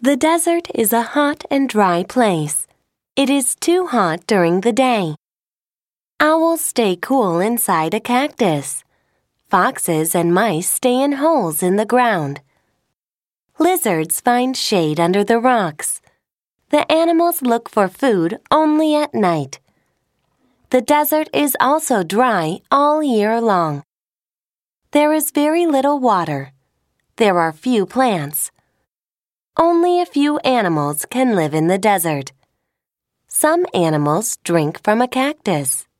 The desert is a hot and dry place. It is too hot during the day. Owls stay cool inside a cactus. Foxes and mice stay in holes in the ground. Lizards find shade under the rocks. The animals look for food only at night. The desert is also dry all year long. There is very little water. There are few plants. Only a few animals can live in the desert. Some animals drink from a cactus.